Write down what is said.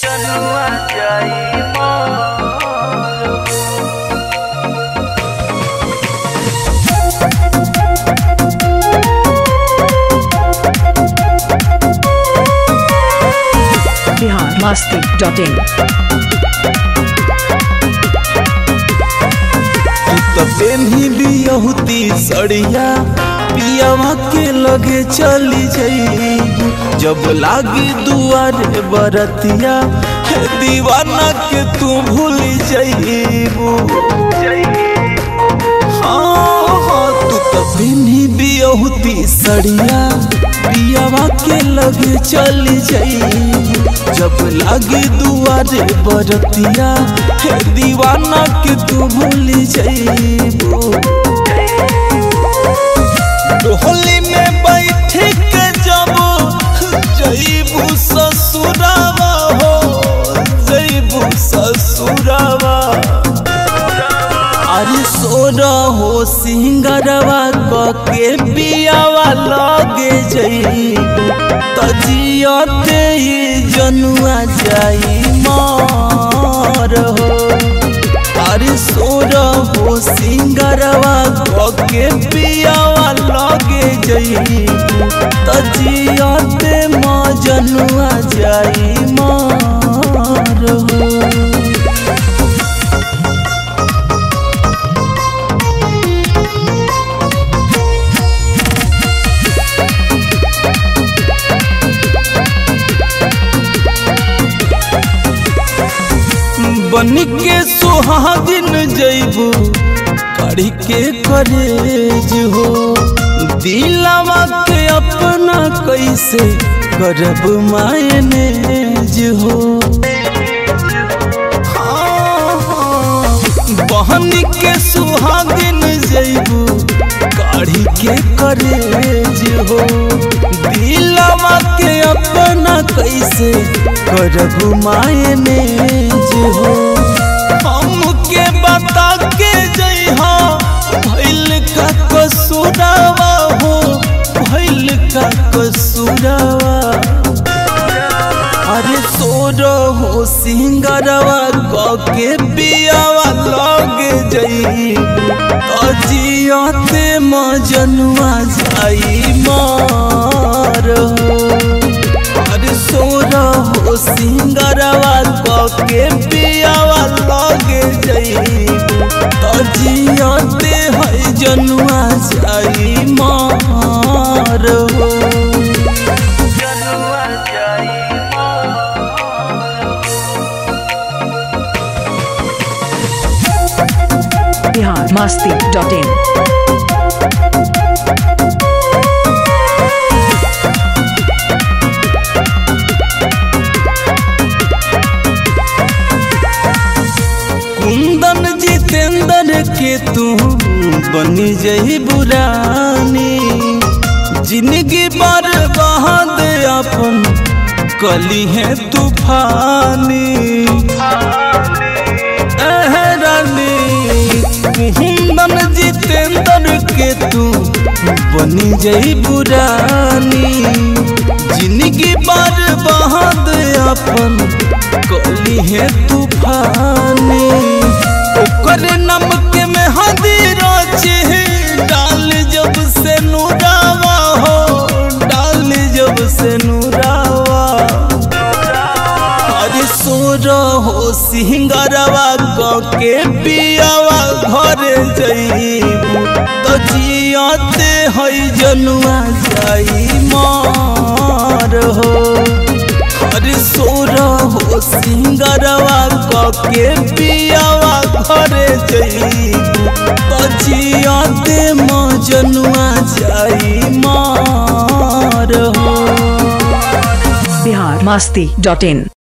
जनुआ जाई biharmasti.in तू पेन्ही बियहुती सड़िया पियावा के लगे चली जाइबू जब लागी दुआरे बरतिया हे दीवाना के तू भूल जाइबू। हाँ तू तो पेन्ही बियहुती सड़िया पियावा के लगे चली जाइबू जब लागी दुआरे बरतिया हे दीवाना के तू भूल जाइबू। डोली में बैठ के जब जइबू ससुरावा हो जइबू ससुरावा अरे सोरा हो सिंगरवा के बियावा लगे जइबू तजियते ही जनुआ जाई मार हो। अरे सोरा हो सिंगरवा के पियावा लगे जइबू तजियते माँ जनुआ जाई मार हो। बन के सुहागिन जइबू कड़ी के करेज हो दिलवा के अपना कैसे करब मायनेज हो। बहन के सुहागिन जइबू कड़ी के करेज हो दिलवा के अपना कैसे करब मायनेज हो। हमके बता के जइहा भइल का कसूरवा हो भइल का कसूरवा अरे सोरा हो सिंगरवा के बियावा लगे जइबू तजियते माँ जनुआ जाई मार हो। अरे सोरा हो सिंगरवा के बियावा लगे जइबू तजियते है जनुआ जाई मार हो। जनुआ जाई biharmasti.in कुंदन जितेंद्र के तू बनी जही बुरानी जिंदगी बर्बाद अपन कली है तूफानी। कुंदन जितेंद्र के तू बनी जही बुरानी जिंदगी बर्बाद अपन कली है तूफानी। ओकर नमक में हदीरा चेहे डाल जब से नूरावा हो डाल जब से नूरावा अरे सोरा हो सिंगरवा के पियावा घर जइबू तजियते है जनुआ जाई मार हो। अरे सोरा हो सिंगरवा के पियावा घर जइबू तजियते माँ जनुआ जाई मार हो। biharmasti.in